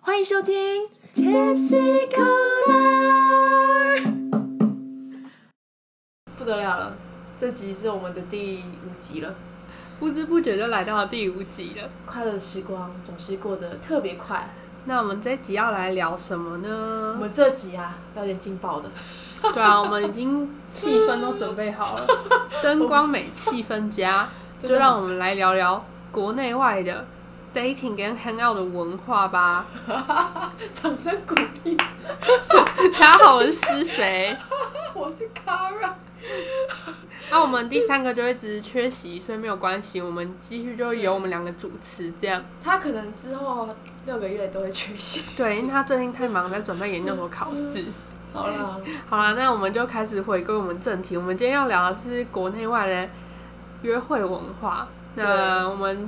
欢迎收听 Tipsy Corner。不得了了，这集是我们的第5集了， 不知不觉就来到了第5集了。 快乐的时光总是过得特别快。 那我们这集要来聊什么呢？ 我们这集啊，有点劲爆的。 对啊，我们已经气氛都准备好了，灯光美，气氛佳，就让我们来聊聊国内外的 dating 跟 hang out 的文化吧。 掌声鼓励。 大家好，我是施肥， 我是 Kara。 那我们第3个就会只是缺席，所以没有关系，我们继续就由我们2个主持这样。 他可能之后6个月都会缺席。 对，因为他最近太忙，在准备研究所考试。 好啦，那我们就开始回归我们正题。我们今天要聊的是国内外的约会文化。那我们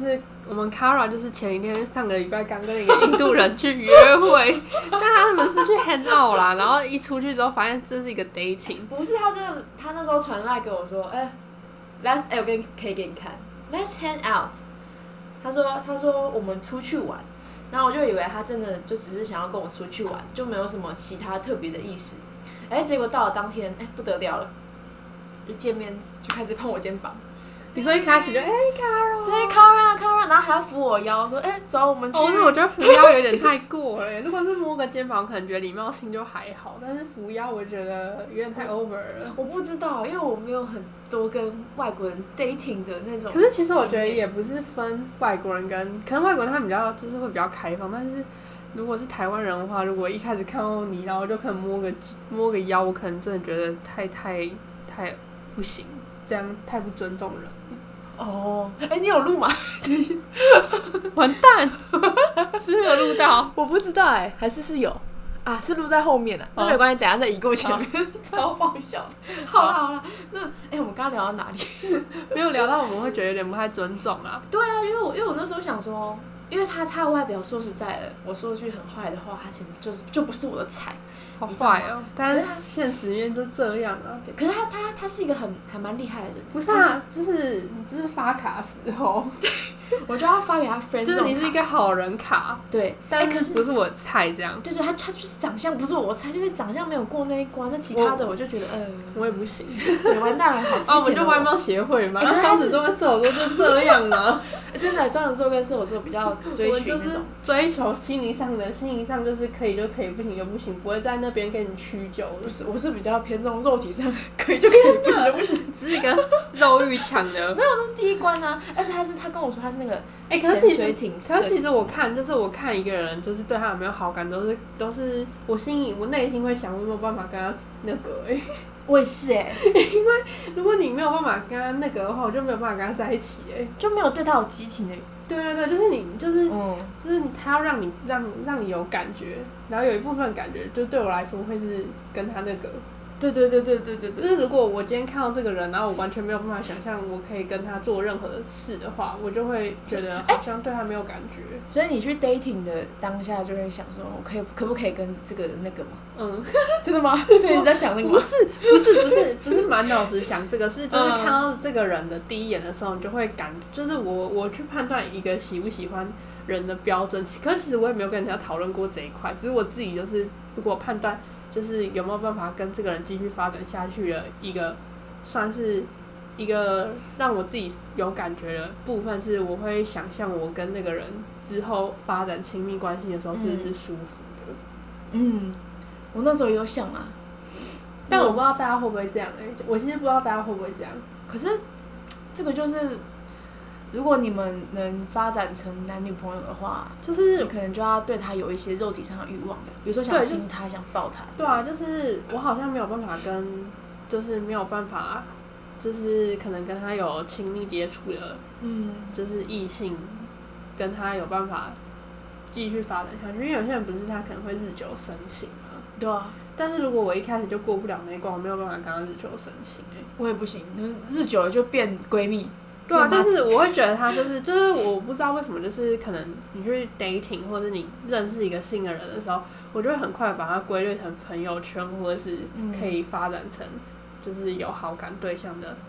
Kara 就是前一天上个礼拜刚跟一个印度人去约会，但他们是去 hang out 啦，然后一出去之后发现这是一个 dating。 不是他那时候传赖给我说，我可以给你看 ，Let's hang out。他说我们出去玩。然后我就以为他真的就只是想要跟我出去玩，就没有什么其他特别的意思。结果到了当天，不得了了，一见面就开始碰我肩膀。 你说一开始就Kara， 对 Kara， 然后还要扶我腰，说走我们去。 那我觉得扶腰有点太过了。如果是摸个肩膀，可能觉得礼貌性就还好，但是扶腰我觉得有点太 over 了。 我不知道，因为我没有很多跟外国人 dating 的那种。 可是其实我觉得也不是分外国人跟，可能外国人他们就是会比较开放，但是如果是台湾人的话，如果一开始看到你，然后就可能摸个腰，我可能真的觉得太不行，这样太不尊重人。 你有录吗？ 完蛋，是没有录到。 我不知道还是有啊？是录在后面的，那没关系，等一下再移过前面，超爆笑。好了，那我们刚刚聊到哪里？ 没有聊到我们会觉得有点不太尊重啊。 对啊，因为我那时候想说，因为他的外表说实在的，我说句很坏的话，他简直就不是我的菜。 好坏哦，但是现实面就这样啊。 对，可是他是一个还蛮厉害的人。 不是啊，这是发卡时候。 我就要发给他 friend， 就是你是一个好人卡。 对， 但是不是我的菜这样。 对，他就是长相不是我的菜，就是长相没有过那一关。那其他的我就觉得我也不行。 对，完蛋了，好肤浅。 我们就外貌协会嘛，双子座跟射手座就这样嘛。 真的，双子座跟射手座比较追寻那种追求心灵上就是可以就可以，不行就不行，不会在那边跟你屈就。 不是，我是比较偏重肉体上可以就可以，不行就不行， 只是一个肉欲强的。 没有，那是第一关啊！而且他跟我说他是那个潜水艇。 可是其实我看一个人，就是对他有没有好感，都是我内心会想，我有没有办法跟他那个我也是因为如果你没有办法跟他那个的话，我就没有办法跟他在一起就没有对他有激情的。 对，就是他要让你有感觉，然后有一部分感觉，就对我来说会是跟他那个。 对。 就是如果我今天看到这个人，然后我完全没有办法想象我可以跟他做任何的事的话，我就会觉得好像对他没有感觉。 所以你去 dating 的当下就会想说，我可不可以跟这个人那个吗？真的吗？所以你在想那个吗？ 不是满脑子想这个，就是看到这个人的第一眼的时候，你就会就是我去判断一个喜不喜欢人的标准。可是其实我也没有跟人家讨论过这一块，只是我自己就是如果判断。就是有没有办法跟这个人继续发展下去的一个，算是一个让我自己有感觉的部分，是我会想象我跟那个人之后发展亲密关系的时候是舒服的。 我那时候有想啊， 但我不知道大家会不会这样我其实不知道大家会不会这样。 可是这个就是。如果你们能发展成男女朋友的话，就是你可能就要对他有一些肉体上的欲望，比如说想亲他、想抱他。 对啊，就是我好像没有办法就是没有办法，就是可能跟他有亲密接触的，就是异性，跟他有办法继续发展下去。因为有些人不是他可能会日久生情嘛。 对啊。 但是如果我一开始就过不了那一关，我没有办法跟他日久生情我也不行，日久了就变闺蜜。 对啊，就是我会觉得他就是我不知道为什么，就是可能你去 dating 或者你认识一个新的人的时候，我就会很快把它归类成朋友圈，或者是可以发展成就是有好感对象的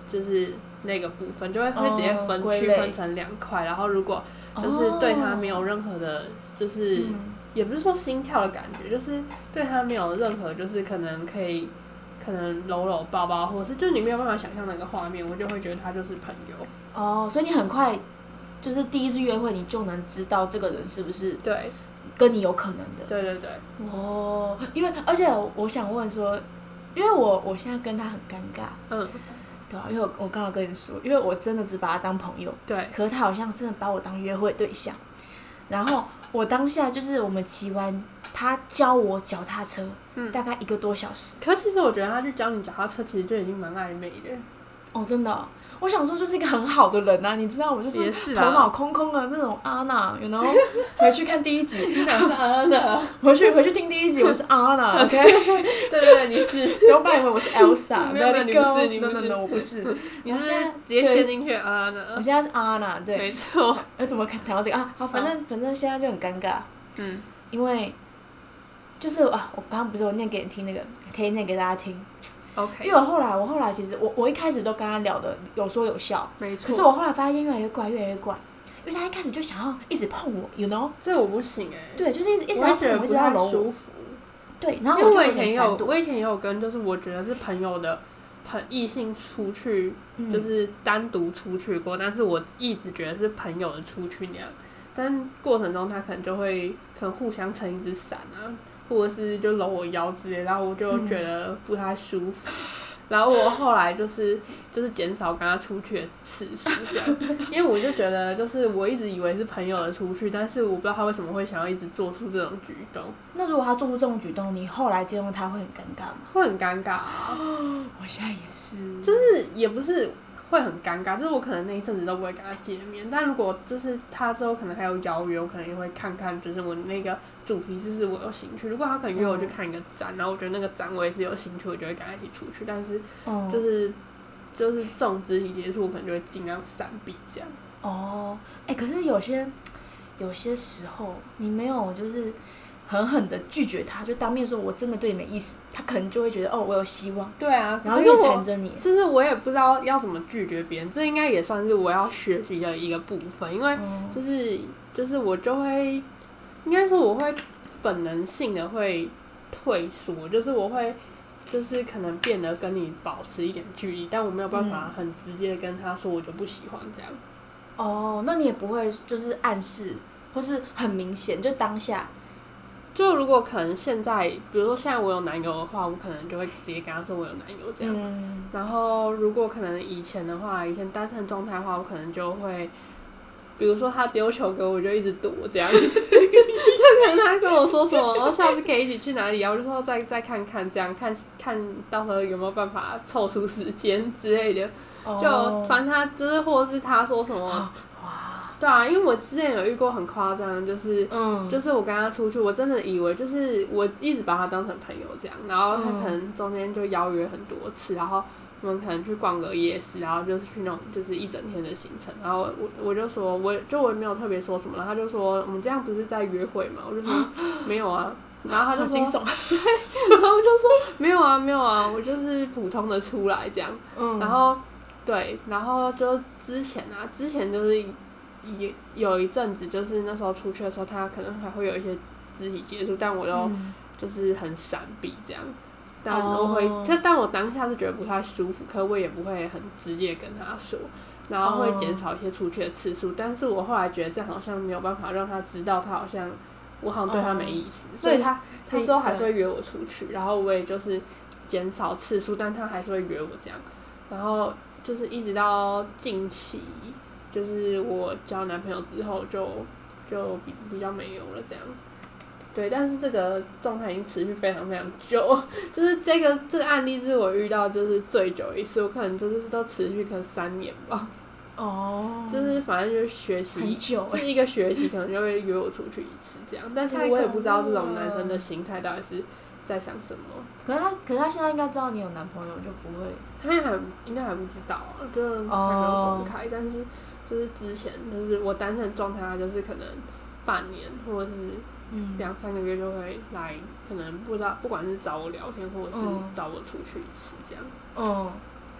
就是那个部分，就会直接区分成2块，然后如果就是对他没有任何的，就是也不是说心跳的感觉，就是对他没有任何就是可能搂搂抱抱，或者是就是你没有办法想象那个画面，我就会觉得他就是朋友。 哦，所以你很快就是第一次约会，你就能知道这个人是不是对跟你有可能的。 对对对。 哦，因为而且我想问说，因为我现在跟他很尴尬。对啊，因为我刚好跟你说，因为我真的只把他当朋友。 对。 可是他好像真的把我当约会对象，然后我当下就是我们骑完，他教我脚踏车，大概1个多小时。 可是其实我觉得他去教你脚踏车，其实就已经蛮暧昧的。 哦，真的哦。我想说就是一个很好的人啊，你知道我就是头脑空空的那种安娜，然后回去看第1集， 你哪是安娜？ 回去听第1集，我是安娜 ，OK？ 对对对，你是。 不要以为我是 Elsa， 没有，你不是，你不是， 我不是。 你是直接陷进去安娜。 我现在是安娜，对。 没错。 怎么谈到这个啊？好，反正现在就很尴尬。因为就是我刚刚不是有念给你听那个，可以念给大家听。 Okay. 因为我后来其实我一开始都跟他聊的有说有笑， 没错。 可是我后来发现越来越怪，因为他一开始就想要一直碰我 ，you know？ 这我不行对，就是一直要碰我，一直要搂我。 舒服。 对，然后因为我以前也有跟就是我觉得是朋友的异性出去，就是单独出去过，但是我一直觉得是朋友的出去那样，但过程中他可能互相撑一只伞啊。或者是就搂我腰之类，然后我就觉得不太舒服，然后我后来就是减少跟他出去的次数这样，因为我就觉得就是我一直以为是朋友的出去，但是我不知道他为什么会想要一直做出这种举动。 那如果他做出这种举动，你后来见到他会很尴尬吗？ 会很尴尬啊！ 我现在也是， 就是也不是会很尴尬，就是我可能那一阵子都不会跟他见面，但如果就是他之后可能还有邀约，我可能也会看看，就是我那个主题是我有兴趣。如果他可能约我去看一个展，然后我觉得那个展我也是有兴趣，我就会跟他一起出去。但是就是这种肢体接触，我可能就会尽量闪避这样。 哦，可是有些时候你没有就是狠狠的拒绝他，就当面说我真的对你没意思，他可能就会觉得我有希望。 对啊， 然后就缠着你。 就是我也不知道要怎么拒绝别人，这应该也算是我要学习的一个部分，因为就是我就会。应该说我会本能性的会退缩，就是我会就是可能变得跟你保持一点距离，但我没有办法很直接的跟他说我就不喜欢这样。 哦，那你也不会就是暗示，或是很明显就当下。 就如果可能现在，比如说现在我有男友的话，我可能就会直接跟他说我有男友这样。然后如果可能以前的话，以前单身状态的话，我可能就会。比如说他丢球给我就一直躲这样，就可能他跟我说什么，下次可以一起去哪里啊？我就说再看看这样，看到时候有没有办法凑出时间之类的。就反正他就是或者是他说什么，对啊，因为我之前有遇过很夸张，就是我跟他出去，我真的以为就是我一直把他当成朋友这样，然后他可能中间就邀约很多次，然后。我们可能去逛个夜市，然后就是去那种就是一整天的行程，然后我就说我也没有特别说什么，然后他就说我们这样不是在约会吗？我就说没有啊，然后他就说，对，然后我就说没有啊，我就是普通的出来这样，然后对，然后就之前就是有一阵子就是那时候出去的时候，他可能还会有一些肢体接触，但我都就是很闪避这样。但我当下是觉得不太舒服，可我也不会很直接跟他说，然后会减少一些出去的次数。但是我后来觉得这样好像没有办法让他知道我好像对他没意思，所以他之后还是会约我出去，然后我也就是减少次数，但他还是会约我这样。然后就是一直到近期，就是我交男朋友之后就比较没有了这样。对，但是这个状态已经持续非常非常久，就是这个案例是我遇到就是最久一次，我可能就是都持续可能3年吧。就是反正就是学习， 很久就是一个学期可能就会约我出去一次这样，但其实我也不知道这种男生的心态到底是在想什么。 可是他现在应该知道你有男朋友，就不会。 他应该还不知道啊，就还没有公开，但是就是之前就是我单身的状态，他就是可能半年或者是。2-3个月就会来，可能不管是找我聊天，或者是找我出去一次这样。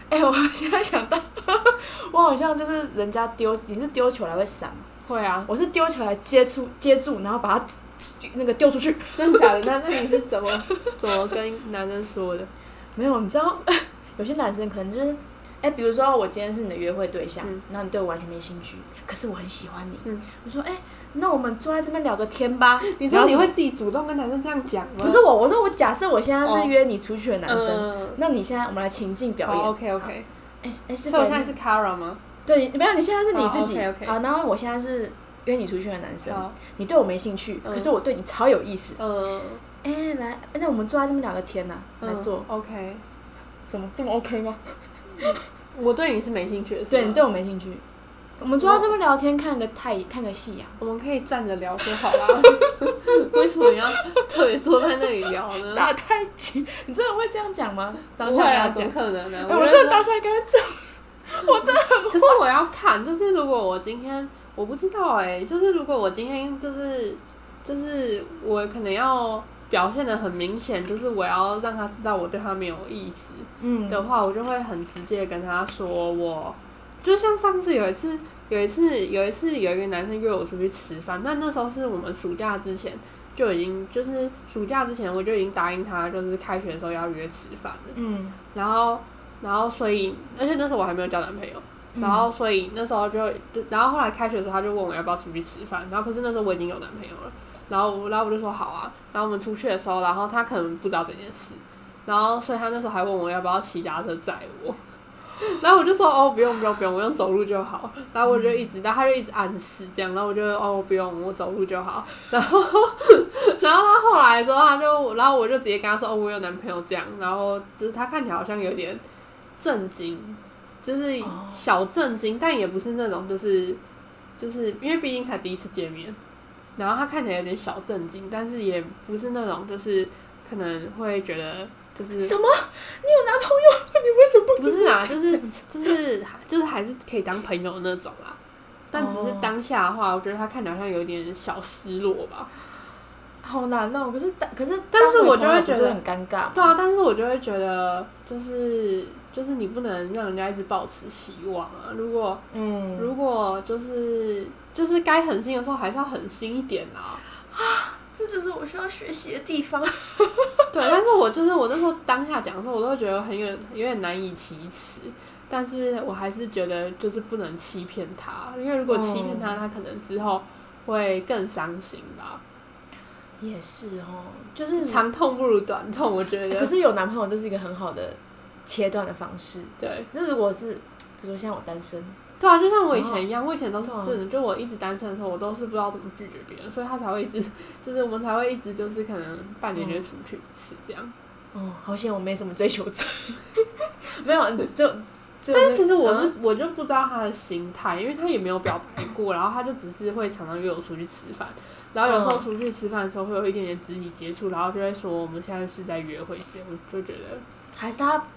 我现在想到，我好像就是人家丢，你是丢球来会闪吗？ 会啊， 我是丢球来接住，然后把它那个丢出去。 真的假的？那你是怎么跟男生说的？ 没有，你知道，有些男生可能就是，比如说我今天是你的约会对象，然后你对我完全没兴趣，可是我很喜欢你，我说，那我们坐在这边聊个天吧。 你说你会自己主动跟男生这样讲吗？ 不是我说我假设我现在是约你出去的男生，那你现在我们来情境表演。 OK。 是。 所以我现在是 Kara 吗？ 对，没有，你现在是你自己。 OK。 好，然后我现在是约你出去的男生，你对我没兴趣，可是我对你超有意思。来，那我们坐在这边聊个天呐，来坐。 OK。 怎么这么 OK 吗？ 我对你是没兴趣的。 对，你对我没兴趣。我们坐在这边聊天，看个夕阳。 我们可以站着聊就好啦。为什么要特别坐在那里聊呢？ 打太极，你真的会这样讲吗？ 当下跟他讲，怎么可能呢？ 我真的当下跟他讲，我真的很坏。 可是我要看，就是如果我今天，我不知道就是如果我今天就是我可能要表现得很明显，就是我要让他知道我对他没有意思，的话，我就会很直接跟他说我。就像上次有一次有一个男生约我出去吃饭，但那时候是我们暑假之前就已经，就是暑假之前我就已经答应他，就是开学的时候要约吃饭了。然后所以，而且那时候我还没有交男朋友，然后所以那时候然后后来开学的时候他就问我要不要出去吃饭，然后可是那时候我已经有男朋友了，然后我就说好啊，然后我们出去的时候，然后他可能不知道这件事，然后所以他那时候还问我要不要骑脚踏车载我。然后我就说不用，我用走路就好。然后他就一直暗示这样，然后我就不用，我走路就好。然后他后来的时候然后我就直接跟他说我有男朋友这样，然后就是他看起来好像有点震惊，就是小震惊，但也不是那种就是因为毕竟才第一次见面，然后他看起来有点小震惊，但是也不是那种就是可能会觉得。 什么？你有男朋友？你为什么不是啊？就是还是可以当朋友那种啦。但只是当下的话，我觉得他看起来好像有点小失落吧。 好难哦！可是， 但是我就会觉得很尴尬。 对啊，但是我就会觉得，就是你不能让人家一直抱持希望啊。如果就是该狠心的时候，还是要狠心一点啊。 这就是我需要学习的地方。 对，但是我那时候当下讲的时候，我都会觉得有点难以启齿，但是我还是觉得就是不能欺骗他，因为如果欺骗他，他可能之后会更伤心吧。 也是就是长痛不如短痛，我觉得。 可是有男朋友这是一个很好的切断的方式。 对。 那如果是，比如说像我单身。 对啊，就像我以前一样，我以前都是真的，就我一直单身的时候，我都是不知道怎么拒绝别人，所以他才会一直，就是我们才会一直就是可能半年就出去一次这样。 好险我没什么追求者。没有， 但其实我就不知道他的心态，因为他也没有表白过，然后他就只是会常常约我出去吃饭，然后有时候出去吃饭的时候会有一点点肢体接触，然后就会说我们现在是在约会这样，我就觉得还是他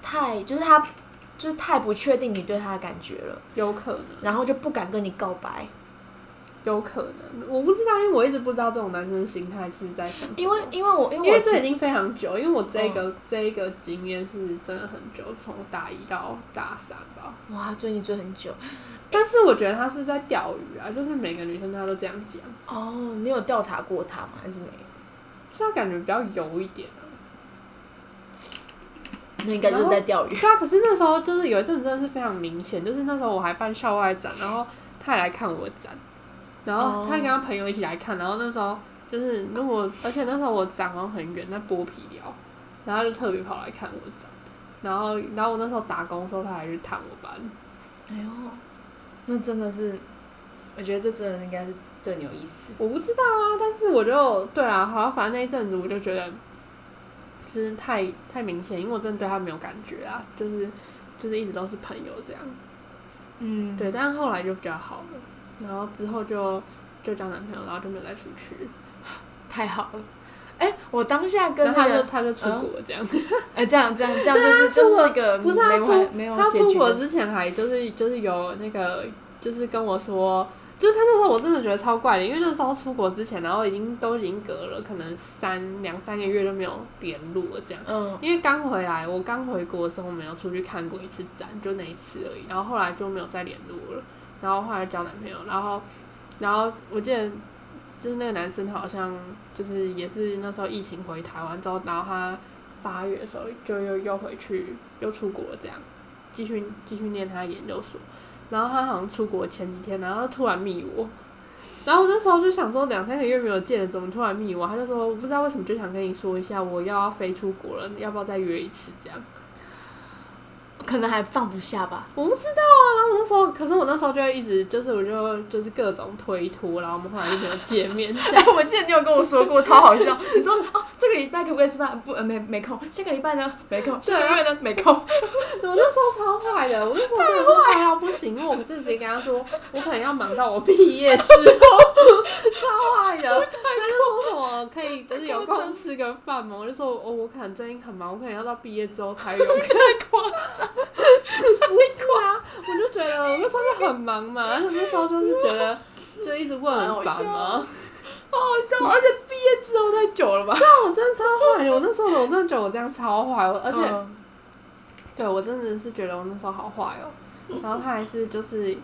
太不确定你对他的感觉了， 有可能， 然后就不敢跟你告白， 有可能，我不知道，因为我一直不知道这种男生的心态是在想什么。 因为这已经非常久，因为我这一个经验是真的很久，从大一到大三吧。 哇，追你追很久， 但是我觉得他是在钓鱼啊，就是每个女生他都这样讲。 你有调查过他吗？还是没有？ 是他感觉比较油一点啊。 那应该就是在钓鱼。 对啊，可是那时候就是有一阵子真的是非常明显，就是那时候我还办校外展，然后他也来看我的展，然后他跟他朋友一起来看，然后那时候就是而且那时候我展好像很远，在剥皮寮，然后就特别跑来看我的展，然后我那时候打工的时候他还去探我班。 哎呦，那真的是，我觉得这真的应该是对你有意思。 我不知道啊，但是我就对啊，好像反正那一阵子我就觉得。就是太明显，因为我真的对他没有感觉啊，就是一直都是朋友这样。对，但是后来就比较好了，然后之后就交男朋友，然后就没有再出去。 太好了！我当下跟他就出国这样。 这样就是一个不是没有他出国之前还就是有那个就是跟我说就是他那时候我真的觉得超怪的，因为那时候出国之前，然后都已经隔了可能2、3个月都没有联络了这样。因为我刚回国的时候，我们有出去看过一次展，就那一次而已。然后后来就没有再联络了。然后后来交男朋友，然后我记得就是那个男生他好像就是也是那时候疫情回台湾之后，然后他8月的时候就又回去又出国了这样，继续念他的研究所。然后他好像出国前几天，然后他突然密我，然后我那时候就想说2、3个月没有见了，怎么突然密我？他就说我不知道为什么就想跟你说一下，我要飞出国了，要不要再约一次这样？ 可能还放不下吧。 我不知道啊，然后我那时候就一直就是就是各种推脱，然后我们后来就没有见面。 我记得你有跟我说过，超好笑。你说这个礼拜可不可以吃饭？不，没空。下个礼拜呢？没空。下个月呢？没空。 我那时候超坏的，我那时候真的是坏到不行，因为我直接跟他说，我可能要忙到我毕业之后，超坏的。他就说什么可以就是有空吃个饭嘛，我就说我可能最近很忙，我可能要到毕业之后才有。 太夸张。 不是啊，我就觉得我那时候就很忙嘛，而且那时候就是觉得就一直问很烦嘛， 好好笑，而且毕业之后太久了吧？ 对啊，我真的超坏，我那时候我真的觉得我这样超坏，而且，对我真的是觉得我那时候好坏哦。然后他还是就是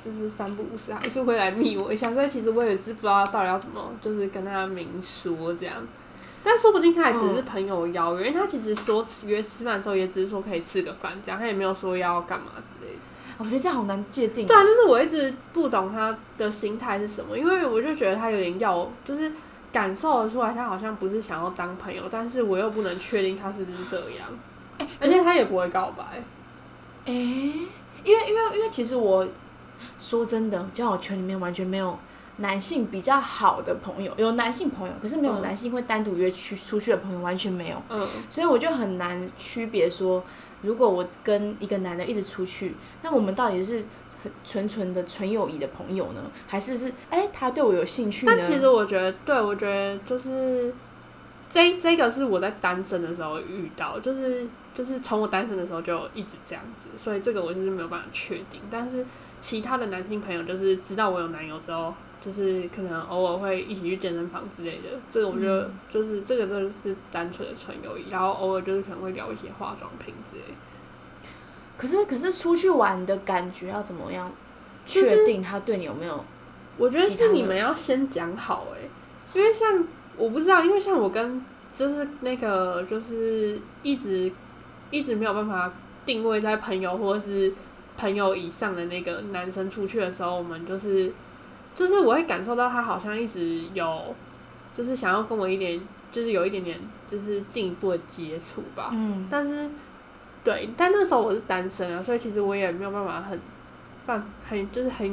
3不5时还是会来密我一下，所以其实我也是不知道到底要怎么就是跟他明说这样。但说不定他也只是朋友邀约，因为他其实说约吃饭的时候也只是说可以吃个饭这样，他也没有说要干嘛之类的。 我觉得这样好难界定。 对啊，就是我一直不懂他的心态是什么，因为我就觉得他有点就是感受得出来他好像不是想要当朋友，但是我又不能确定他是不是这样。而且他也不会告白。 因为其实我说真的，交友圈里面完全没有男性比较好的朋友，有男性朋友，可是没有男性会单独约出去的朋友，完全没有。所以我就很难区别说，如果我跟一个男的一直出去，那我们到底是很纯的纯友谊的朋友呢，还是他对我有兴趣呢？ 但其实我觉得就是这个是我在单身的时候遇到，就是从我单身的时候就一直这样子，所以这个我就是没有办法确定。但是其他的男性朋友就是知道我有男友之后，就是可能偶尔会一起去健身房之类的，这个我觉得就是这个真的是单纯的纯友谊，然后偶尔就是可能会聊一些化妆品之类的。 可是出去玩的感觉要怎么样确定他对你有没有？ 我觉得是你们要先讲好因为像我不知道，因为像我跟就是那个就是一直没有办法定位在朋友或者是朋友以上的那个男生出去的时候，我们就是我会感受到他好像一直有就是想要跟我就是有一点点就是进一步的接触吧。但是对，但那时候我是单身啊，所以其实我也没有办法很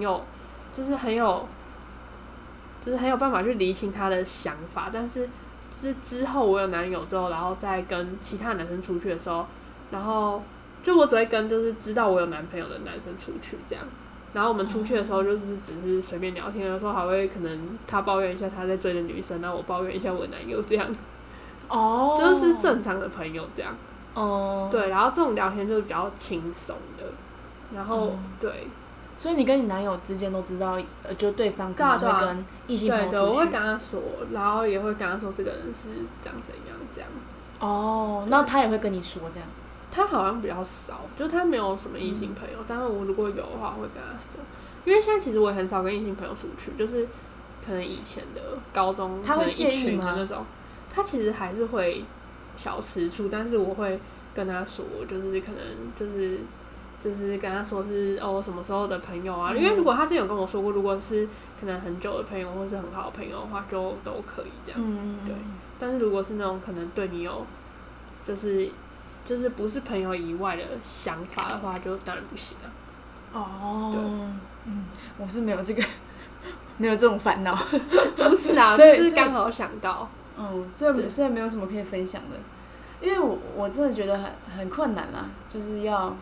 有办法去厘清他的想法。但是之后我有男友之后，然后再跟其他男生出去的时候，然后就我只会跟就是知道我有男朋友的男生出去这样。然后我们出去的时候就是只是随便聊天，有时候还会可能他抱怨一下他在追的女生，然后我抱怨一下我男友这样。就是正常的朋友这样。对，然后这种聊天就是比较轻松的。然后对。 所以你跟你男友之间都知道，就对方可能会跟异性朋友出去。 对，我会跟他说，然后也会跟他说这个人是长怎样这样。 那他也会跟你说这样？ 他好像比较少，就是他没有什么异性朋友，但是我如果有的话，我会跟他说。因为现在其实我也很少跟异性朋友出去，就是可能以前的高中， 他会介意吗？ 那种，他其实还是会小吃醋，但是我会跟他说，就是可能就是跟他说是什么时候的朋友啊。因为如果他之前有跟我说过，如果是可能很久的朋友或是很好的朋友的话，就都可以这样。对。但是如果是那种可能对你有就是不是朋友以外的想法的话，就当然不行啊。 我是没有没有这种烦恼。 不是啊，只是刚好想到。 所以没有什么可以分享的，因为我真的觉得很困难啦，就是要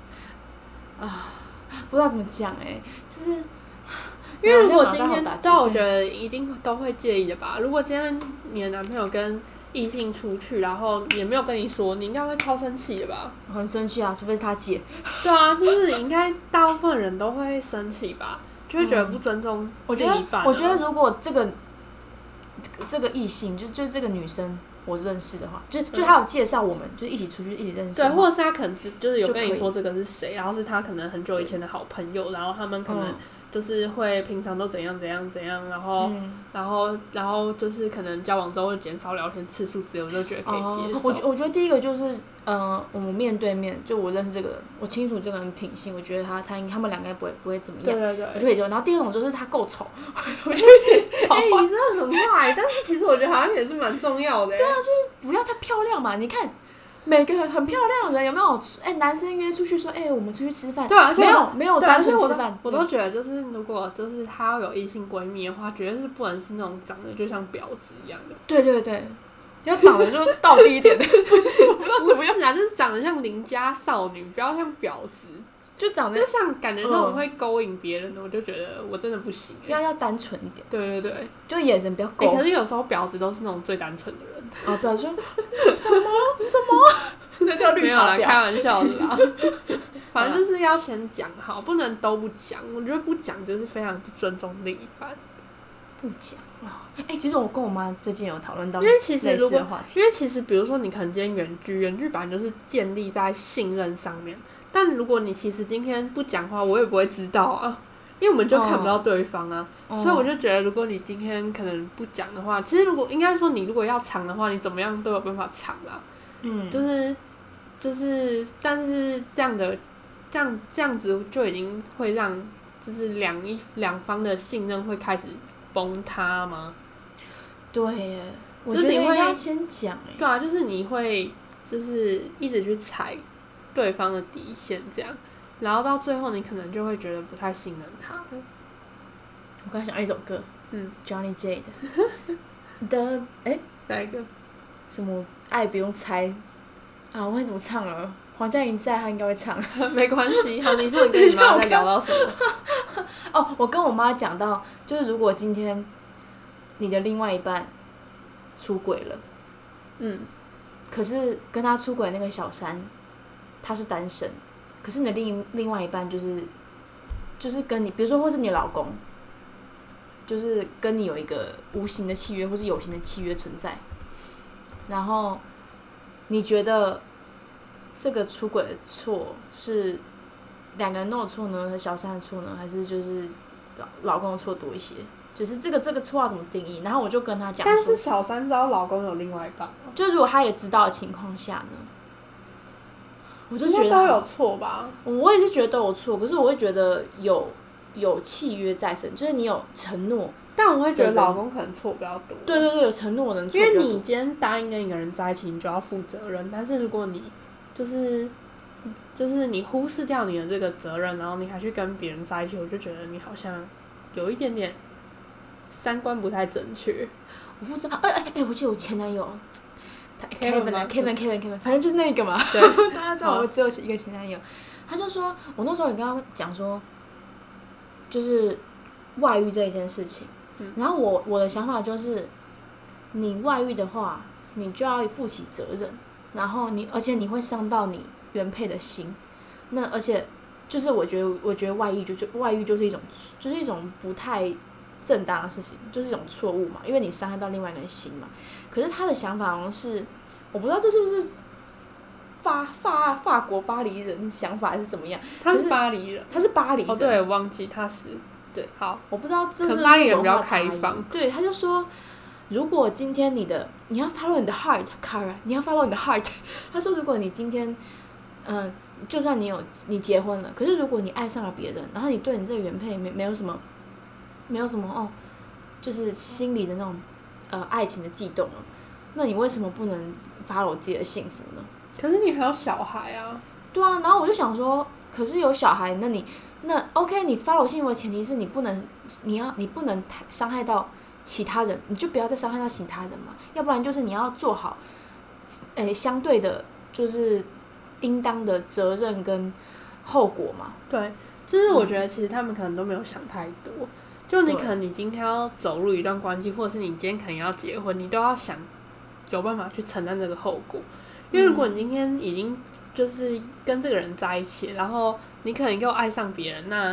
不知道怎么讲就是因为如果今天，我觉得一定都会介意的吧。如果今天你的男朋友跟异性出去，然后也没有跟你说，你应该会超生气的吧？ 很生气啊，除非是他姐。 对啊，就是应该大部分人都会生气吧。 就会觉得不尊重我另一半。 我觉得如果这个异性就这个女生我认识的话，就他有介绍我们，就一起出去一起认识。 对，或者是他可能就是有跟你说这个是谁，然后是他可能很久以前的好朋友，然后他们可能就是会平常都怎样，然后就是可能交往之后会减少聊天次数之类，我就觉得可以接受。 我觉得第一个就是我们面对面，就我认识这个人，我清楚这个人品性，我觉得他们两个应该不会怎么样， 对， 我就可以接受。然后第二种就是他够丑，我就你真的很坏，但是其实我觉得好像也是蛮重要的。 对啊，就是不要太漂亮嘛，你看。每个很漂亮的人有没有？男生约出去说，我们出去吃饭。 对啊， 没有单纯吃饭。 我都觉得就是如果就是她要有异性闺蜜的话，绝对是不能是那种长得就像婊子一样的。 对，要长得就道地一点的，不是啊，就是长得像邻家少女，不要像婊子。就长得就像感觉那种会勾引别人的，我就觉得我真的不行。 要单纯一点。 对， 就眼神不要勾。 可是有时候婊子都是那种最单纯的人。 对，就什么，那叫绿茶婊。 没有啦，开玩笑的啦。反正就是要先讲好，不能都不讲。我觉得不讲就是非常不尊重另一半。 不讲其实我跟我妈最近有讨论到类似的话题。 因为其实比如说你可能今天远距本来就是建立在信任上面。但如果你其实今天不讲话，我也不会知道啊，因为我们就看不到对方啊，所以我就觉得，如果你今天可能不讲的话，其实应该说你如果要藏的话，你怎么样都有办法藏啦。就是，但是这样子就已经会让就是两方的信任会开始崩塌吗？ 对耶，我觉得你要先讲对啊，就是你会就是一直去踩对方的底线这样，然后到最后你可能就会觉得不太信任他。 我刚想到一首歌，Johnny J 的哪一个？ 什么爱不用猜啊？我忘记怎么唱了。黄嘉玲在，她应该会唱。 没关系，好，你说你跟你妈在聊到什么？ 我跟我妈讲到，就是如果今天你的另外一半出轨了，可是跟他出轨那个小三。他是单身，可是你的另外一半就是跟你，比如说或是你老公，就是跟你有一个无形的契约或是有形的契约存在，然后你觉得这个出轨的错是两个人都有错呢，还是小三的错呢，还是就是老公的错多一些？就是这个错要怎么定义？然后我就跟他讲说， 但是小三知道老公有另外一半吗？ 就如果他也知道的情况下呢？我就觉得都有错吧， 我也是觉得都有错，可是我会觉得有契约在身，就是你有承诺。 但我会觉得老公可能错比较多。 对，有承诺的人错比较多。 因为你今天答应跟一个人在一起，你就要负责任。但是如果你就是你忽视掉你的这个责任，然后你还去跟别人在一起，我就觉得你好像有一点点三观不太正确。 我不知道，我记得我前男友。Kevin， 反正就是那个嘛。 对， 大家知道我只有一个前男友，他就说，我那时候也跟他讲说，就是外遇这一件事情。然后我的想法就是，你外遇的话，你就要负起责任，然后而且你会伤到你原配的心。那而且就是我觉得外遇就是一种不太正当的事情，就是一种错误嘛，因为你伤害到另外一个人心嘛。可是他的想法好像是，我不知道这是不是法国巴黎人想法还是怎么样。 他是巴黎人。 他是巴黎人。 对，忘记他是。对，好， 我不知道这是不是巴黎人比较开放。 对，他就说，如果今天你要 follow 你的 heart，Kara， 你要 follow 你的 heart。他说，如果你今天，就算你结婚了，可是如果你爱上了别人，然后你对你这个原配没有什么就是心里的那种爱情的悸动了，那你为什么不能 follow 自己的幸福呢？ 可是你还有小孩啊。 对啊，然后我就想说，可是有小孩，那 OK， 你 follow 幸福的前提是你不能伤害到其他人，你就不要再伤害到其他人嘛，要不然就是你要做好，相对的，就是应当的责任跟后果嘛。 对，就是我觉得其实他们可能都没有想太多。就你可能你今天要走入一段关系，或者是你今天可能要结婚，你都要想有办法去承担这个后果。因为如果你今天已经就是跟这个人在一起，然后你可能又爱上别人，那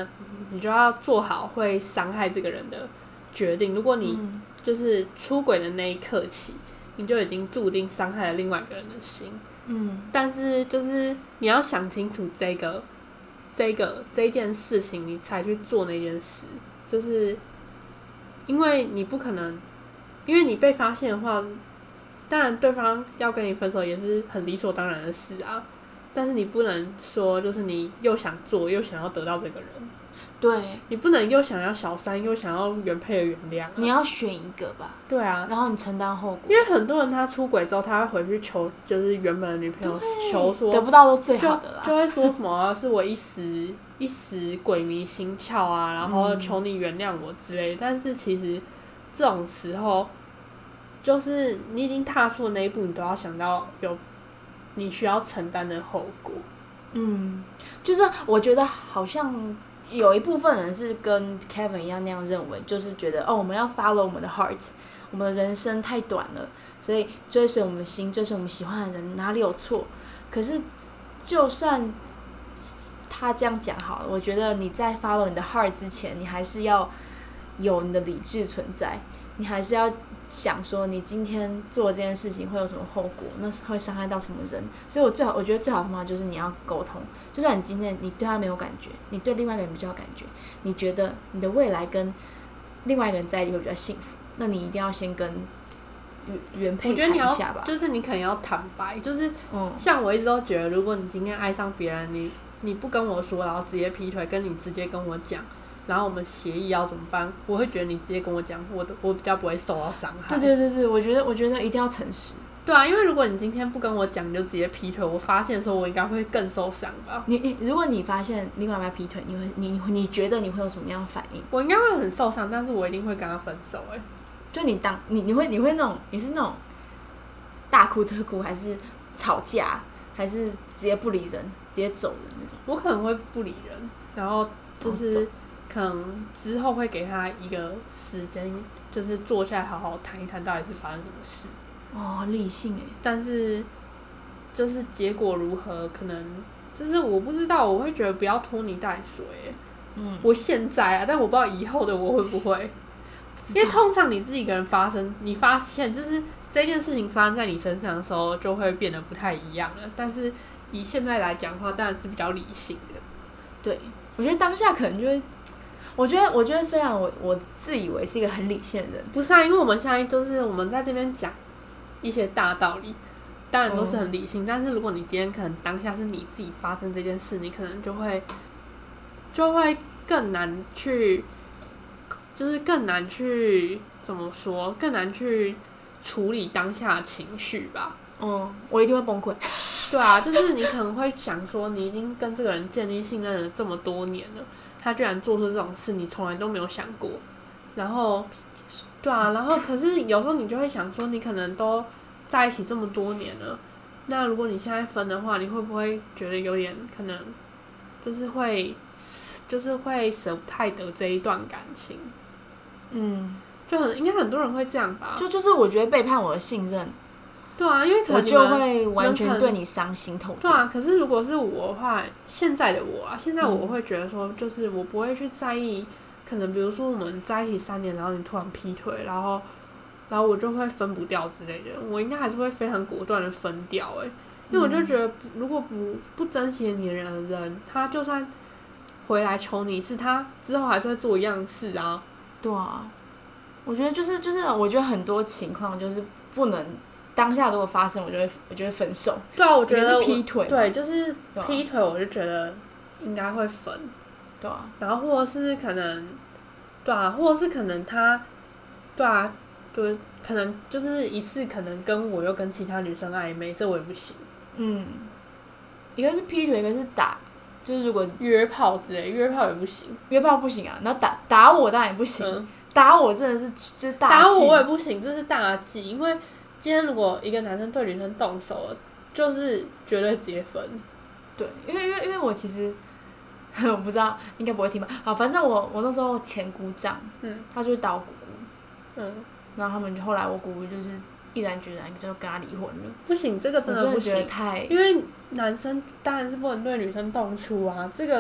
你就要做好会伤害这个人的决定。如果你就是出轨的那一刻起，你就已经注定伤害了另外一个人的心。但是就是你要想清楚这一件事情，你才去做那件事。就是因为你不可能，因为你被发现的话，当然对方要跟你分手也是很理所当然的事啊。但是你不能说就是你又想做又想要得到这个人。 对， 你不能又想要小三又想要原配的原谅你要选一个吧。 对啊， 然后你承担后果。 因为很多人他出轨之后，他会回去求，就是原本的女朋友求说得不到都最好的啦， 就会说什么是我一时鬼迷心窍啊，然后求你原谅我之类的。但是其实这种时候，就是你已经踏出的那一步，你都要想到有你需要承担的后果。 就是我觉得好像有一部分人是跟 Kevin 一样那样认为，就是觉得我们要 follow 我们的 heart， 我们的人生太短了，所以追随我们的心，追随我们喜欢的人，哪里有错？可是就算他这样讲好了，我觉得你在 follow 你的 heart 之前，你还是要有你的理智存在，你还是要想说你今天做这件事情会有什么后果，那会伤害到什么人。所以我觉得最好的方法就是你要沟通。就算你今天你对他没有感觉，你对另外一个人比较有感觉，你觉得你的未来跟另外一个人在一起会比较幸福，那你一定要先跟原配谈一下吧。 就是你可能要坦白，就是像我一直都觉得，如果你今天爱上别人，你不跟我说，然后直接劈腿，跟你直接跟我讲，然后我们协议要怎么办？我会觉得你直接跟我讲，我比较不会受到伤害。 对，我觉得一定要诚实。 对啊，因为如果你今天不跟我讲，你就直接劈腿，我发现的时候，我应该会更受伤吧。 如果你发现另外一半劈腿，你觉得你会有什么样的反应？ 我应该会很受伤，但是我一定会跟他分手。 就你会那种，你是那种大哭特哭，还是吵架，还是直接不理人，直接走的那种？ 我可能会不理人，然后就是可能之后会给他一个时间，就是坐下来好好谈一谈，到底是发生什么事。 很理性耶。 但是就是结果如何，可能就是我不知道，我会觉得不要拖泥带水。我现在啊，但我不知道以后的我会不会。因为通常你自己一个人发生，你发现就是这件事情发生在你身上的时候，就会变得不太一样了。但是以现在来讲的话，当然是比较理性的。 对，我觉得当下可能就会，我觉得虽然我自以为是一个很理性的人， 不是啊，因为我们现在就是我们在这边讲一些大道理，当然都是很理性。但是如果你今天可能当下是你自己发生这件事，你可能就会更难去。就是更难去怎么说，更难去处理当下的情绪吧。 我一定会崩溃。 对啊，就是你可能会想说，你已经跟这个人建立信任了这么多年了，他居然做出这种事，你从来都没有想过。然后，对啊，然后可是有时候你就会想说，你可能都在一起这么多年了，那如果你现在分的话，你会不会觉得有点可能，就是会舍不太得这一段感情？应该很多人会这样吧。 就是我觉得背叛我的信任。 对啊，因为可能我就会完全对你伤心透顶。 对啊，可是如果是我的话，现在我会觉得说，就是我不会去在意，可能比如说我们在一起3年，然后你突然劈腿，然后我就会分不掉之类的，我应该还是会非常果断的分掉。因为我就觉得，如果不珍惜你的人，他就算回来求你一次，他之后还是会做一样的事啊。 对啊，我觉得就是，我觉得很多情况就是不能当下如果发生，我就会分手。 对啊，我觉得是劈腿。 对，就是劈腿，我就觉得应该会分。 对啊。 然后或者是可能，对啊，或者是可能他，对啊，对，可能就是一次可能跟我又跟其他女生暧昧，这我也不行。 一个是劈腿，一个是打。就是如果约炮之类，约炮也不行。 约炮不行啊，然后打我当然也不行。打我真的是就是大忌。 打我也不行，这是大忌。因为今天如果一个男生对女生动手了，就是绝对结分。 对，因为我其实我不知道，应该不会听吧。好，反正我那时候前姑丈，他就打我姑姑，然后他们后来我姑姑就是毅然决然就跟他离婚了。 不行，这个真的不行。 我真的觉得太， 因为男生当然是不能对女生动粗啊，这个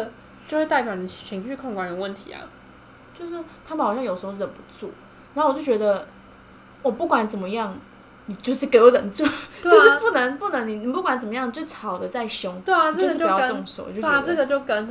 就会代表你情绪控管有问题啊。 就是他们好像有时候忍不住，然后我就觉得，我不管怎么样，你就是给我忍住，就是不能你不管怎么样就吵得再凶， 对啊， 就是不要动手，就觉得这个就跟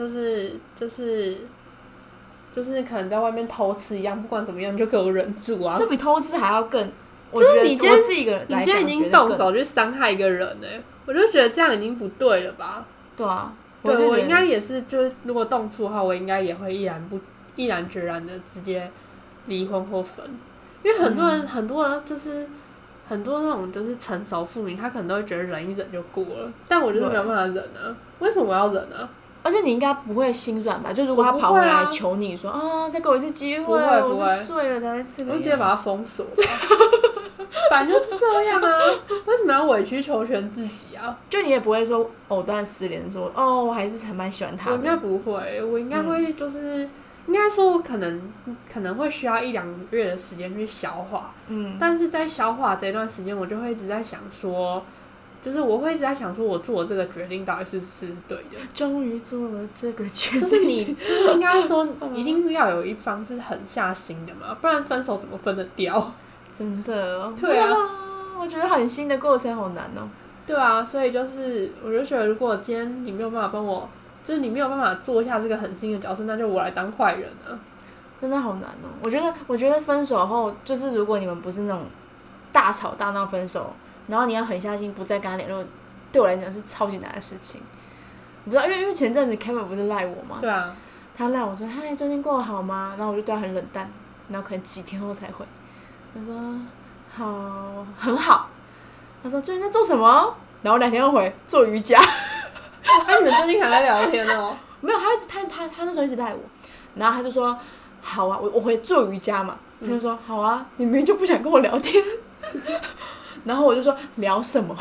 就是可能在外面偷吃一样，不管怎么样你就给我忍住啊。 这比偷吃还要更， 就是你今天自己一个人来讲， 你今天已经动手去伤害一个人我就觉得这样已经不对了吧？ 对啊， 对，我应该也是，就是如果动粗的话，我应该也会毅然决然的直接离婚或分，因为很多人就是很多那种就是成熟妇女，她可能都会觉得忍一忍就过了，但我就是没有办法忍啊。为什么我要忍啊？ 而且你应该不会心软吧？就如果他跑回来求你说再给我一次机会，我是醉了才这个， 我直接把他封锁。反正就是这样啊，为什么要委曲求全自己啊？ 就你也不会说藕断丝连，说我还是蛮喜欢他的。 我应该不会，我应该会就是应该说可能会需要1-2个月的时间去消化。但是在消化这段时间，我就会一直在想说。就是我会一直在想说，我做的这个决定到底是对的。 终于做了这个决定。 就是就是应该说，一定要有一方是狠下心的嘛，不然分手怎么分得掉？ 真的。 对啊， 我觉得狠心的过程好难哦。 对啊，所以就是我就觉得，如果今天你没有办法帮我，就是你没有办法做一下这个狠心的角色，那就我来当坏人啊。 真的好难哦。我觉得分手后，就是如果你们不是那种大吵大闹分手。然后你要狠下心不再跟他联络，对我来讲是超级难的事情。我不知道，因为前阵子 Kevin 不是赖我吗？ 对啊。 他赖我说：“嗨，最近过得好吗？”然后我就对他很冷淡，然后可能几天后才回。他说：“好，很好。”他说：“最近在做什么？”然后2天后回做瑜伽。 你们最近还在聊天哦？ 没有，他那时候一直赖我，然后他就说：“好啊，我回做瑜伽嘛。”他就说：“好啊，你明明就不想跟我聊天。”然后我就说聊什么？他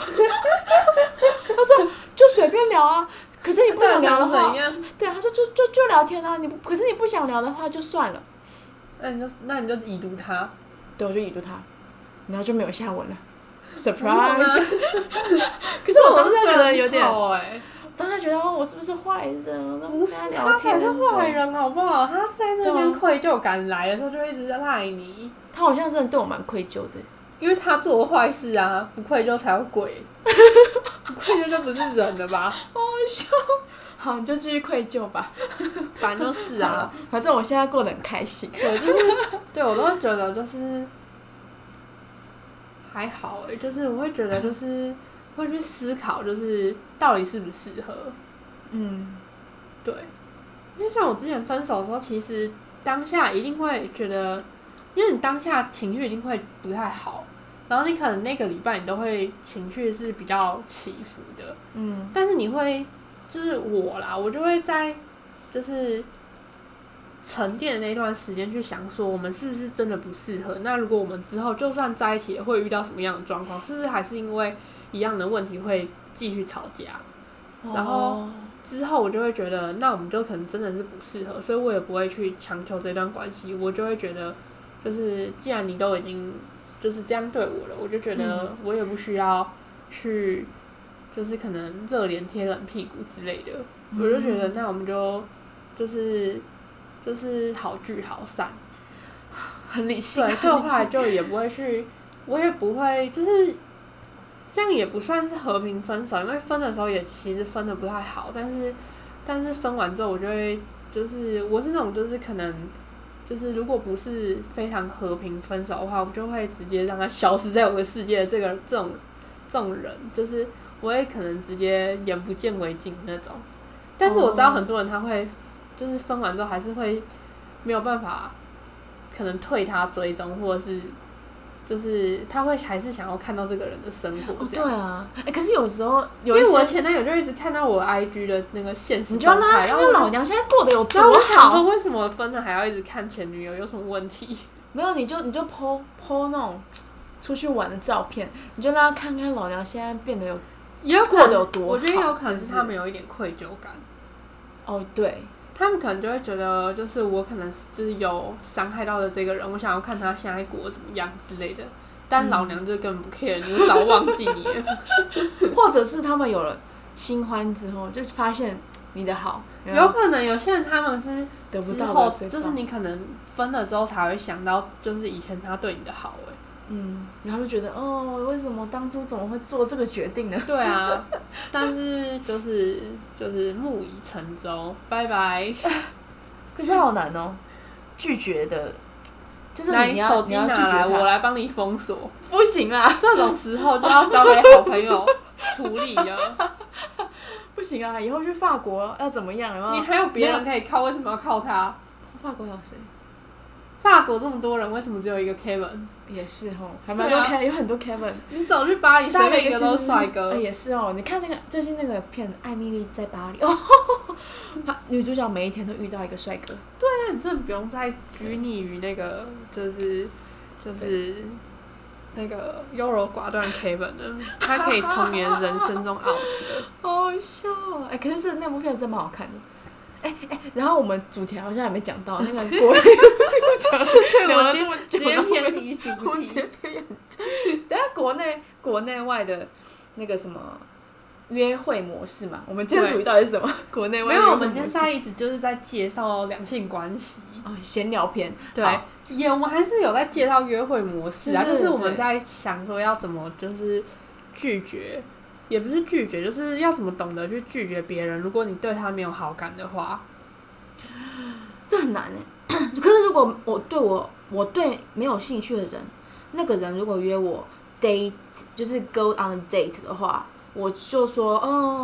说就随便聊啊。可是你不想聊的话，对，他说就聊天啊。可是你不想聊的话就算了。 那你就已读他。 对，我就已读他，然后就没有下文了。surprise。可是我当时觉得有点，当时觉得我是不是坏人？我都不跟他聊天。 他才是坏人好不好？他在那边愧疚感来的时候就一直在赖你。 他好像真的对我蛮愧疚的。 因为他做过坏事啊，不愧疚才有鬼，不愧疚就不是人了吧？ 好笑。好，你就继续愧疚吧。 反正就是啊， 反正我现在过得很开心。 对，就是对我都会觉得就是还好就是我会觉得就是会去思考，就是到底适不适合。对，因为像我之前分手的时候，其实当下一定会觉得。因为你当下情绪一定会不太好，然后你可能那个礼拜你都会情绪是比较起伏的，但是你会就是我啦，我就会在就是沉淀的那段时间去想说，我们是不是真的不适合？那如果我们之后就算在一起，会遇到什么样的状况？是不是还是因为一样的问题会继续吵架？然后之后我就会觉得，那我们就可能真的是不适合，所以我也不会去强求这段关系，我就会觉得。就是既然你都已经就是这样对我了，我就觉得我也不需要去，就是可能热脸贴冷屁股之类的。我就觉得那我们就是好聚好散， 很理性。 对，所以我后来就也不会去，我也不会就是这样也不算是和平分手，因为分的时候也其实分的不太好，但是分完之后我就会就是我是那种就是可能。就是如果不是非常和平分手的话，我就会直接让他消失在我的世界的这种人，就是我也可能直接眼不见为净那种。但是我知道很多人他会就是分完之后还是会没有办法，可能退他追踪，或者是就是他会还是想要看到这个人的生活这样。 对啊，可是有时候因为我的前男友就一直看到我 IG 的那个现实动态， 你就要让他看到老娘现在过得有多好。 我想说，为什么分了还要一直看前女友，有什么问题？ 没有，你就 po 那种出去玩的照片，你就让他看看老娘现在变得过得有多好。 我觉得有可能是他们有一点愧疚感。 哦，对。 他们可能就会觉得，就是我可能就是有伤害到的这个人，我想要看他现在过得怎么样之类的。但老娘就根本不 care，就是早忘记你了。 或者是他们有了新欢之后，就发现你的好。 有可能有些人他们是得不到之后， 的， 就是你可能分了之后才会想到，就是以前他对你的好然后就觉得为什么当初怎么会做这个决定呢？ 对啊，但是就是木已成舟，拜拜。 可是好难哦，拒绝的，就是你手机拿来，我来帮你封锁。 不行啦， 这种时候就要交给好朋友处理了。 不行啊，以后去法国要怎么样？有没有？ 你还有别人可以靠，为什么要靠他？ 法国有谁？ 法国这么多人，为什么只有一个 Kevin？ 也是哦，还蛮多 Kevin，有很多 Kevin。 你走去巴黎，随便一个都是帅哥。 也是哦，你看那个最近那个片《艾米丽在巴黎》女主角每一天都遇到一个帅哥。 对啊，你真的不用再拘泥于那个，就是那个优柔寡断 Kevin 了，他可以从你的人生中 out 的。 好好笑哦！可是那部片真蛮好看的。然后我们主题好像还没讲到那个国内，聊了这么久， 直接偏离主题。 等下国内外的那个什么约会模式嘛，我们今天主题到底是什么？国内外没有，我们今天在一直就是在介绍两性关系闲聊篇。 对，我们还是有在介绍约会模式啊，就是我们在想说要怎么就是拒绝。也不是拒绝，就是要怎么懂得去拒绝别人。如果你对他没有好感的话， 这很难可是如果我对没有兴趣的人，那个人如果约我 date， 就是 go on a date 的话，我就说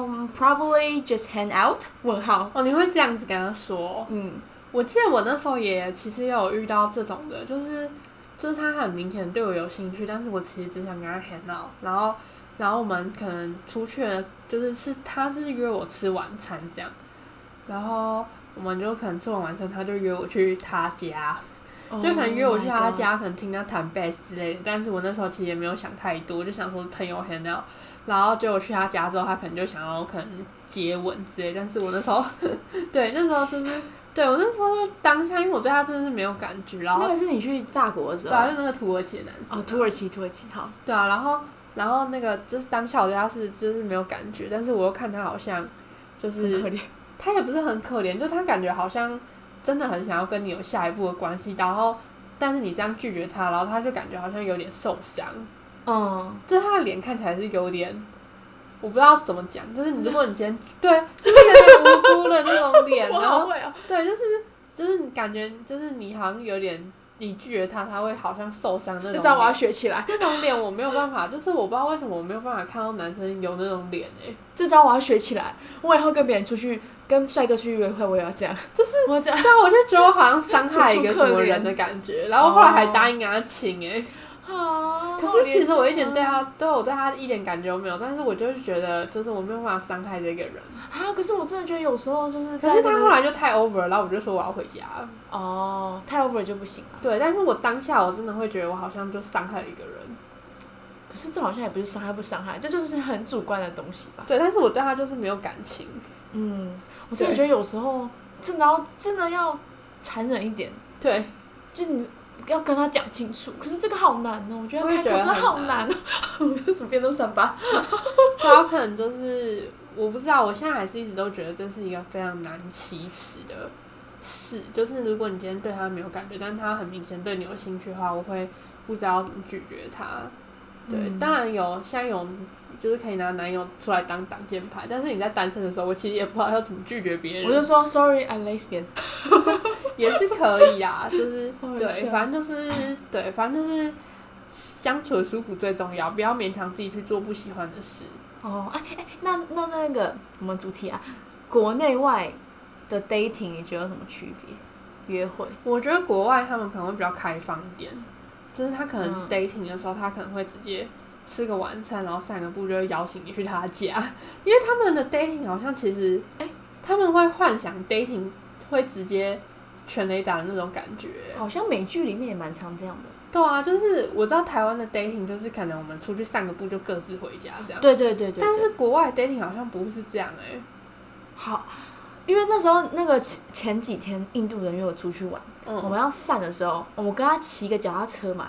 probably just hang out。问号。 你会这样子跟他说？我记得我那时候其实也有遇到这种的，就是他很明显对我有兴趣，但是我其实只想跟他 hang out，然后我们可能出去了，他是约我吃晚餐这样，然後我们就可能吃完晚餐，他就约我去他家，就可能约我去他家，可能听他弹 bass 之类的。但是我那时候其实也没有想太多，就想说朋友 hang out，然后结果去他家之后，他可能就想要可能接吻之类。但是我那时候，对，那时候对我那时候当下，因为我对他真的是没有感觉。然后那个是你去法国的时候？ 对啊，就那个土耳其的男生。 土耳其好。 对啊，然后那个就是当下我对他就是没有感觉，但是我又看他好像就是很可怜， 他也不是很可怜，就他感觉好像真的很想要跟你有下一步的关系，然后但是你这样拒绝他，然后他就感觉好像有点受伤，就是他的脸看起来是有点，我不知道怎么讲，就是如果你今天对，就是有点无辜的那种脸，然后对，就是你感觉就是你好像有点。你拒绝他会好像受伤那种。 这招我要学起来。 那种脸我没有办法，就是我不知道为什么我没有办法看到男生有那种脸这招我要学起来，我以后跟别人出去，跟帅哥出去约会，我也要这样。 就是我这样。 对啊，我就觉得我好像伤害一个什么人的感觉，然后后来还答应跟他亲可是其实我一点我对他一点感觉都没有，但是我就是觉得，就是我没有办法伤害这个人。 可是我真的觉得有时候就是可是他后来就太 over 了，然后我就说我要回家了。太 over 就不行了。 对，但是我当下我真的会觉得我好像就伤害了一个人。 可是这好像也不是伤害不伤害，这就是很主观的东西吧。 对，但是我对他就是没有感情。 我真的觉得有时候真的要残忍一点。 对， 就你要跟他讲清楚，可是这个好难我觉得开口真的好难我怎么变都38。 他可能就是我不知道，我现在还是一直都觉得这是一个非常难启齿的事，就是如果你今天对他没有感觉，但他很明显对你有兴趣的话，我会不知道怎么拒绝他。对，当然现在有就是可以拿男友出来当挡箭牌，但是你在单身的时候，我其实也不知道要怎么拒绝别人。 我就说 sorry I'm lesbian 也是可以啊，就是对，反正就是相处的舒服最重要，不要勉强自己去做不喜欢的事。 那个我们主题啊，国内外的 dating 你觉得有什么区别？约会？ 我觉得国外他们可能会比较开放一点，就是他可能 dating 的时候，他可能会直接吃个晚餐，然后散个步就会邀请你去他家，因为他们的 dating 好像其实，他们会幻想 dating 会直接全垒打的那种感觉。 好像美剧里面也蛮常这样的。 对啊，就是我知道台湾的 dating 就是可能我们出去散个步就各自回家这样。 对。 但是国外 dating 好像不是这样好，因为那时候那个前几天印度人约我出去玩，我们要散的时候，我跟他骑个脚踏车嘛，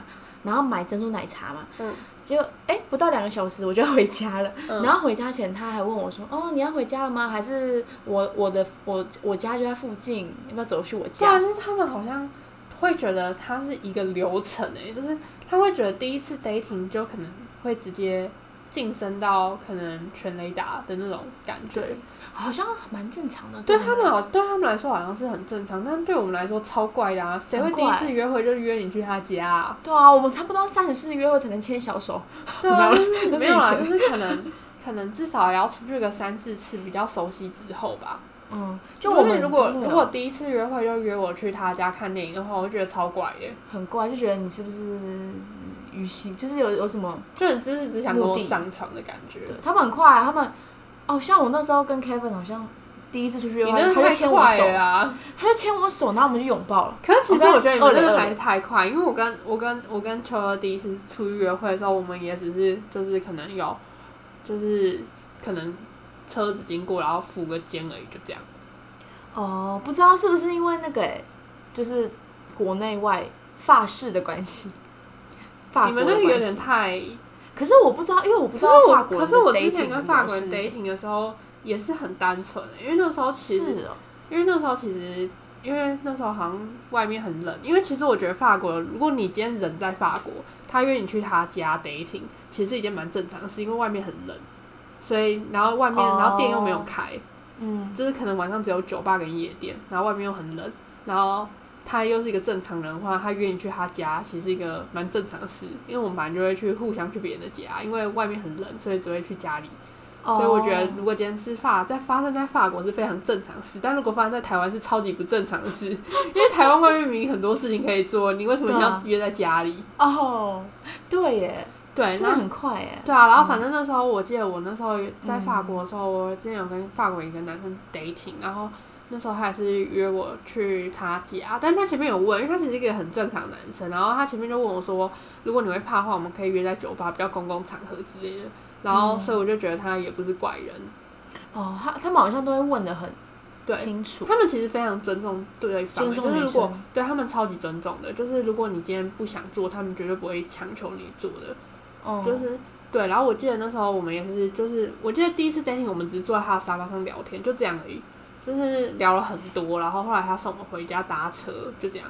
然后买珍珠奶茶嘛，结果不到2个小时我就要回家了，然后回家前他还问我说，你要回家了吗？还是我家就在附近，要不要走去我家？ 对啊，就是他们好像会觉得它是一个流程就是他会觉得第一次 dating 就可能会直接晋升到可能全雷达的那种感觉。 对，好像蛮正常的。 对他们来说好像是很正常，但对我们来说超怪的啊！谁会第一次约会就约你去他家啊？ 对啊，我们差不多30岁约会才能牵小手。 对啊，就是没有啦，就是可能至少也要出去个3-4次，比较熟悉之后吧。 就我们如果第一次约会就约我去他家看电影的话，我就觉得超怪的。 很怪，就觉得你是不是于心，就是有什么？ 就你只想跟我上床的感觉。 对，他们很快啊，他们像我那时候跟 Kevin 好像第一次出去约会，他就牵我手他就牵我手，然后我们就拥抱了。 可是其实我觉得你们那个还是太快，因为我跟秋儿第一次出去约会的时候，我们也只是就是可能有，就是可能车子经过，然后扶个肩而已，就这样。 不知道是不是因为那个就是国内外法式的关系，法国的关系。你们那个有点太……可是我不知道，因为我不知道法国人的 dating 模式。可是我之前跟法国人 dating 的时候也是很单纯因为那时候其实，因为那时候好像外面很冷，因为其实我觉得法国人，如果你今天人在法国，他约你去他家 dating， 其实是一件蛮正常的事，因为外面很冷，所以然后然后店又没有开。就是可能晚上只有酒吧跟夜店，然后外面又很冷，然后他又是一个正常人的话，他约你去他家，其实是一个蛮正常的事。因为我们本来就会互相去别人的家，因为外面很冷，所以只会去家里。所以我觉得，如果今天是发生在法国是非常正常的事，但如果发生在台湾是超级不正常的事，因为台湾外面明明很多事情可以做，你为什么要约在家里？ 对耶。对，真的很快耶。 对啊，然后反正那时候我记得我那时候在法国的时候，我之前有跟法国一个男生 dating， 然后那时候他也是约我去他家，但是他前面有问，因为他其实是一个很正常的男生，然后他前面就问我说，如果你会怕的话，我们可以约在酒吧，比较公共场合之类的。然后所以我就觉得他也不是怪人。 他们好像都会问得很清楚。 他们其实非常尊重对方， 尊重就是如果对他们超级尊重的，就是如果你今天不想做，他们绝对不会强求你做的。就是对，然后我记得那时候我们也是，就是我记得第一次 dating 我们只是坐在他的沙发上聊天，就这样而已，就是聊了很多，然后后来他送我们回家搭车，就这样。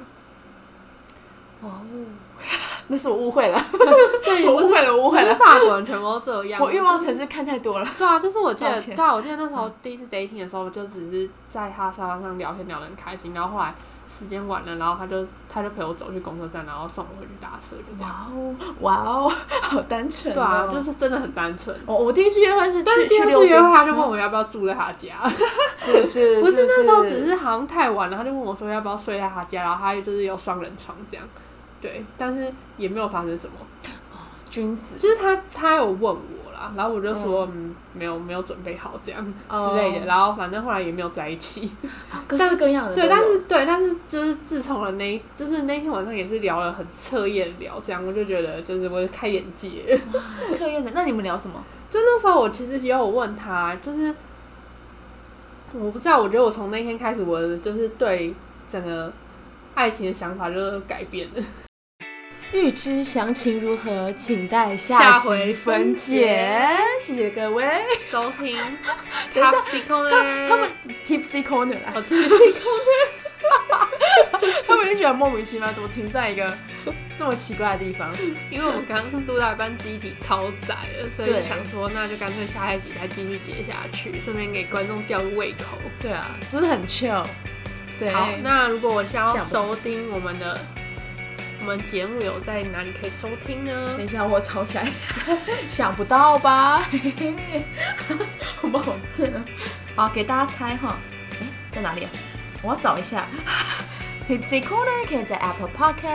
那是我误会了。 对， 我误会了。 法国人全部都这样。 我欲望城市看太多了。 对啊，就是我记得，我记得那时候第一次 dating 的时候，就只是在他沙发上聊天聊得很开心，然后后来时间晚了，然后他就陪我走去公车站，然后送我回去搭车，就这样。 哇哦，好单纯。 对啊，就是真的很单纯。 我第一次约会是去但是第二次约会他就问我要不要住在他家。 是不是那时候只是好像太晚了，他就问我说要不要睡在他家，然后他就是有双人床这样。对，但是也没有发生什么。 君子。 就是他有问我啦，然后我就说没有准备好这样之类的，然后反正后来也没有在一起。 各式各样的。 对，但是就是自从了就是那天晚上也是聊了很彻夜的聊，这样我就觉得就是我开眼界。 彻夜的，那你们聊什么？ 就那时候我其实也有问他，就是我不知道，我觉得我从那天开始，我就是对整个爱情的想法就改变了。 欲知详情如何，请待下集分解。谢谢各位收听 Tipsy Corner。 他们 Tipsy Corner 啦 ，Tipsy Corner。 他们就觉得莫名其妙，怎么停在一个这么奇怪的地方？ 因为我们刚刚录到一半，记忆体超载了，所以就想说，那就干脆下一集再继续接下去，顺便给观众吊个胃口。 对啊，真的很 chill。对， 好，那如果我想要收听我们节目有在哪里可以收听呢？ 等一下我吵起来，想不到吧？好不好吃呢？好，给大家猜哈，在哪里啊？我要找一下。Tipsy Corner 可以在 Apple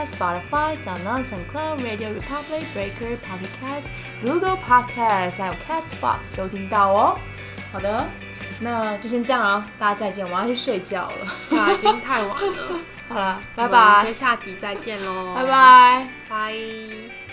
Podcast、Spotify、SoundOn、SoundCloud、Radio Republic、Breaker、Pocket Cast、Google Podcast 还有 Castbox 收听到哦。好的，那就先这样了，大家再见，我要去睡觉了。 已经太晚了。 好了，拜拜， 就下集再见喽， 拜拜， 拜。